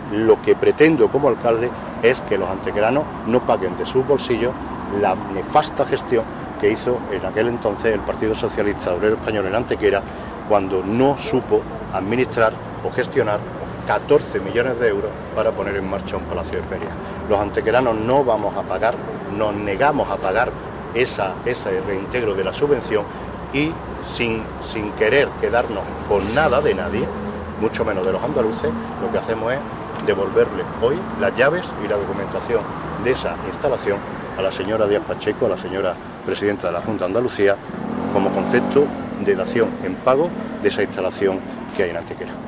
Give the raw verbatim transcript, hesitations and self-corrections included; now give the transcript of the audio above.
lo que pretendo como alcalde es que los antequeranos no paguen de sus bolsillos la nefasta gestión que hizo en aquel entonces el Partido Socialista Obrero Español en Antequera, cuando no supo administrar o gestionar catorce millones de euros para poner en marcha un palacio de ferias. Los antequeranos no vamos a pagar, nos negamos a pagar esa, ese reintegro de la subvención y sin, sin querer quedarnos con nada de nadie, mucho menos de los andaluces, lo que hacemos es devolverle hoy las llaves y la documentación de esa instalación a la señora Díaz Pacheco, a la señora presidenta de la Junta de Andalucía, como concepto de dación en pago de esa instalación que hay en Antequera.